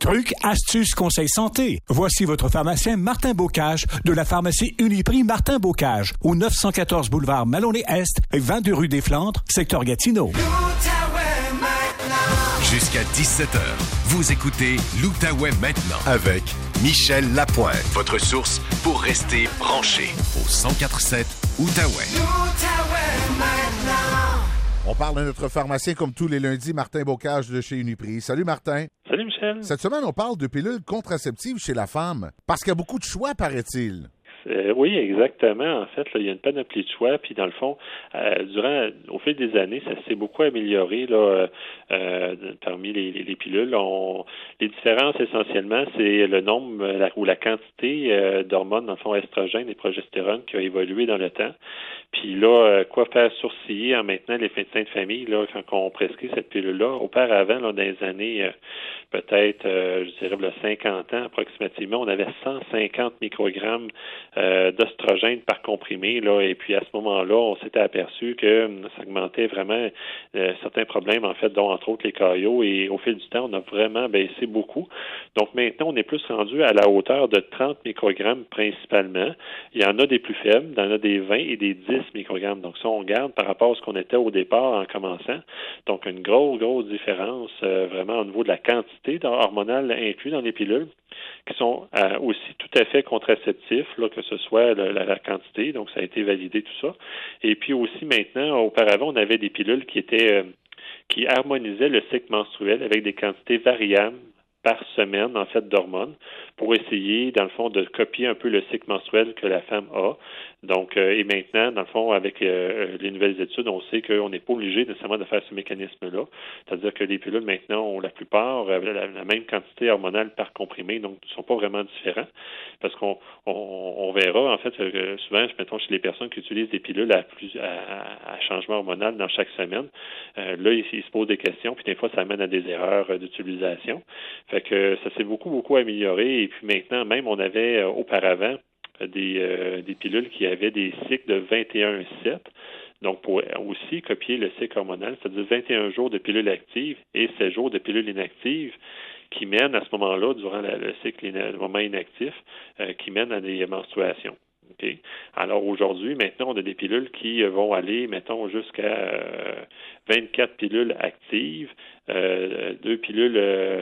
Trucs, astuces, conseils santé. Voici votre pharmacien Martin Bocage de la pharmacie Uniprix Martin Bocage au 914 boulevard Maloney-Est et 22 rue des Flandres, secteur Gatineau. Jusqu'à 17h, vous écoutez l'Outaouais maintenant avec Michel Lapointe, votre source pour rester branché au 104.7 Outaouais. L'Outaouais maintenant. On parle de notre pharmacien comme tous les lundis, Martin Bocage de chez Uniprix. Salut Martin. Salut Michel. Cette semaine, on parle de pilules contraceptives chez la femme parce qu'il y a beaucoup de choix, paraît-il. Oui, exactement. En fait, là, il y a une panoplie de choix. Puis, dans le fond, au fil des années, ça s'est beaucoup amélioré là, parmi les pilules. Les différences, essentiellement, c'est le nombre ou la quantité d'hormones, dans le fond, estrogène et progestérone qui a évolué dans le temps. Puis là, quoi faire sourciller en maintenant les médecins de famille, là, quand on prescrit cette pilule-là. Auparavant, là, dans les années, peut-être, je dirais, là, 50 ans approximativement, on avait 150 microgrammes d'oestrogène par comprimé, là, et puis à ce moment-là, on s'était aperçu que ça augmentait vraiment certains problèmes, en fait, dont entre autres les caillots, et au fil du temps, on a vraiment baissé beaucoup. Donc maintenant, on est plus rendu à la hauteur de 30 microgrammes principalement. Il y en a des plus faibles, il y en a des 20 et des 10 microgrammes. Donc ça, on garde par rapport à ce qu'on était au départ en commençant. Donc une grosse différence vraiment au niveau de la quantité hormonale inclus dans les pilules, qui sont aussi tout à fait contraceptifs, là, que ce soit la quantité, donc ça a été validé tout ça. Et puis aussi maintenant, auparavant, on avait des pilules qui harmonisaient le cycle menstruel avec des quantités variables par semaine, en fait, d'hormones, pour essayer, dans le fond, de copier un peu le cycle menstruel que la femme a. Donc, et maintenant, dans le fond, avec les nouvelles études, on sait qu'on n'est pas obligé nécessairement de faire ce mécanisme-là. C'est-à-dire que les pilules, maintenant, ont la plupart la même quantité hormonale par comprimé, donc ne sont pas vraiment différents. Parce qu'on verra, en fait, souvent, mettons, chez les personnes qui utilisent des pilules à changement hormonal dans chaque semaine, là, ils se posent des questions, puis des fois, ça amène à des erreurs d'utilisation. Fait que ça s'est beaucoup amélioré. Et puis maintenant, même, on avait auparavant des pilules qui avaient des cycles de 21-7. Donc, pour aussi copier le cycle hormonal, c'est-à-dire 21 jours de pilule active et 7 jours de pilule inactive qui mènent à ce moment-là, durant le cycle, le moment inactif, qui mènent à des menstruations. Okay. Alors aujourd'hui, maintenant, on a des pilules qui vont aller, mettons, jusqu'à 24 pilules actives, 2 pilules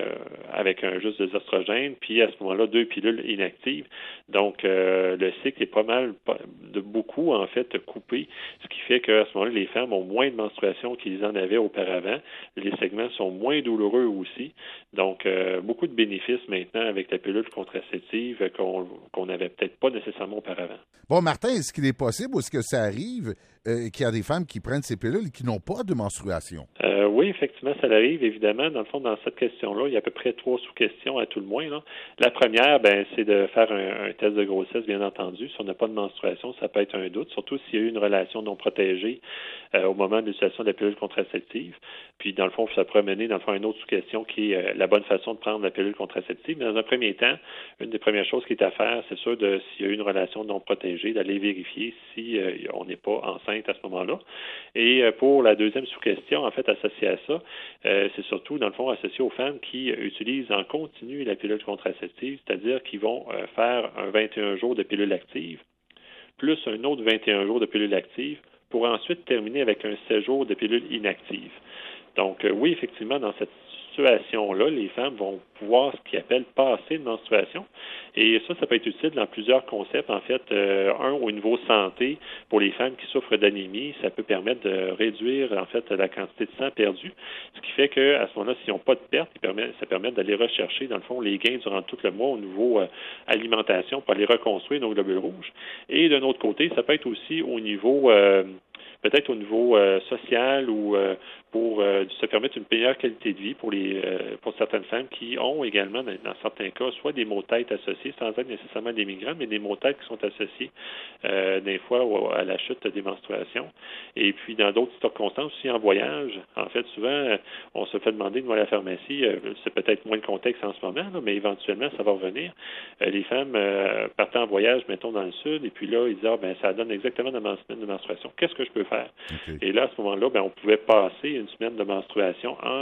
avec juste des oestrogènes, puis à ce moment-là, 2 pilules inactives. Donc, le cycle est pas mal, de beaucoup, en fait, coupé, ce qui fait qu'à ce moment-là, les femmes ont moins de menstruations qu'ils en avaient auparavant. Les segments sont moins douloureux aussi. Donc, beaucoup de bénéfices maintenant avec la pilule contraceptive qu'on n'avait peut-être pas nécessairement auparavant. Bon, Martin, est-ce qu'il est possible ou est-ce que ça arrive qu'il y a des femmes qui prennent ces pilules et qui n'ont pas de menstruation? Oui, effectivement, ça arrive, évidemment. Dans le fond, dans cette question-là, il y a à peu près 3 sous-questions à tout le moins, là. La première, c'est de faire un test de grossesse, bien entendu. Si on n'a pas de menstruation, ça peut être un doute, surtout s'il y a eu une relation non protégée au moment de l'utilisation de la pilule contraceptive. Puis, dans le fond, ça pourrait mener, dans le fond, à une autre sous-question qui est la bonne façon de prendre la pilule contraceptive. Mais dans un premier temps, une des premières choses qui est à faire, c'est sûr, s'il y a eu une relation non protégée, d'aller vérifier si on n'est pas enceinte à ce moment-là. Et pour la deuxième sous-question, en fait, associée à ça, c'est surtout, dans le fond, associé aux femmes qui utilisent en continu la pilule contraceptive, c'est-à-dire qu'ils vont faire un 21 jours de pilule active, plus un autre 21 jours de pilule active, pour ensuite terminer avec un 7 jours de pilule inactive. Donc, oui, effectivement, dans cette situation-là, les femmes vont pouvoir ce qu'ils appellent passer une menstruation. Et ça peut être utile dans plusieurs concepts. En fait, un, au niveau santé, pour les femmes qui souffrent d'anémie, ça peut permettre de réduire, en fait, la quantité de sang perdu. Ce qui fait qu'à ce moment-là, s'ils n'ont pas de perte, ça permet d'aller rechercher, dans le fond, les gains durant tout le mois au niveau alimentation pour aller reconstruire nos globules rouges. Et d'un autre côté, ça peut être aussi au niveau peut-être au niveau social ou pour se permettre une meilleure qualité de vie pour certaines femmes qui ont également, dans certains cas, soit des maux de tête associés, sans être nécessairement des migraines, mais des maux de tête qui sont associés des fois à la chute des menstruations. Et puis, dans d'autres circonstances, aussi en voyage, en fait, souvent, on se fait demander, nous, à la pharmacie, c'est peut-être moins le contexte en ce moment, là, mais éventuellement, ça va revenir. Les femmes partent en voyage, mettons, dans le sud, et puis là, ils disent, ça donne exactement ma semaine de menstruation. Qu'est-ce que je peux faire? Okay. Et là, à ce moment-là, on pouvait passer une semaine de menstruation en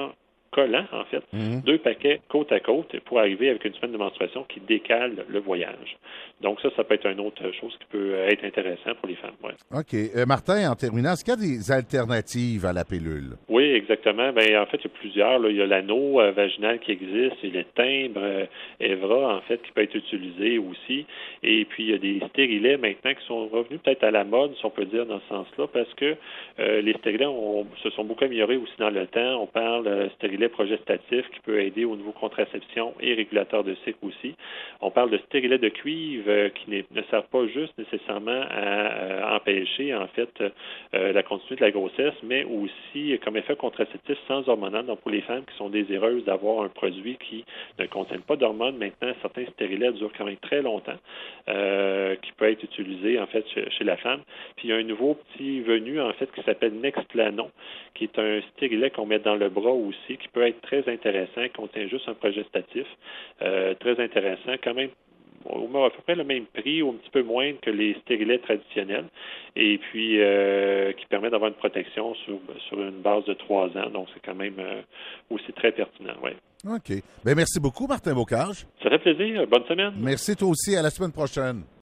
collant, en fait, 2 paquets côte à côte pour arriver avec une semaine de menstruation qui décale le voyage. Donc ça peut être une autre chose qui peut être intéressant pour les femmes. Ouais. OK. Martin, en terminant, est-ce qu'il y a des alternatives à la pilule? Oui, exactement. En fait, il y a plusieurs. Là. Il y a l'anneau vaginal qui existe, il y a le timbre Evra, en fait, qui peut être utilisé aussi. Et puis, il y a des stérilets maintenant qui sont revenus peut-être à la mode, si on peut dire, dans ce sens-là, parce que les stérilets se sont beaucoup améliorés aussi dans le temps. On parle stérilet progestatif qui peut aider au niveau contraception et régulateur de cycle aussi. On parle de stérilet de cuivre qui ne servent pas juste nécessairement à empêcher, en fait, la continuité de la grossesse, mais aussi comme effet contraceptif sans hormonal. Donc, pour les femmes qui sont désireuses d'avoir un produit qui ne contient pas d'hormones, maintenant, certains stérilets durent quand même très longtemps, qui peut être utilisé, en fait, chez la femme. Puis, il y a un nouveau petit venu, en fait, qui s'appelle Nexplanon, qui est un stérilet qu'on met dans le bras aussi, qui peut être très intéressant, qui contient juste un progestatif, très intéressant, quand même à peu près le même prix ou un petit peu moins que les stérilets traditionnels, et puis qui permet d'avoir une protection sur une base de 3 ans. Donc, c'est quand même aussi très pertinent. Ouais. OK. Bien, merci beaucoup, Martin Bocage. Ça fait plaisir. Bonne semaine. Merci toi aussi. À la semaine prochaine.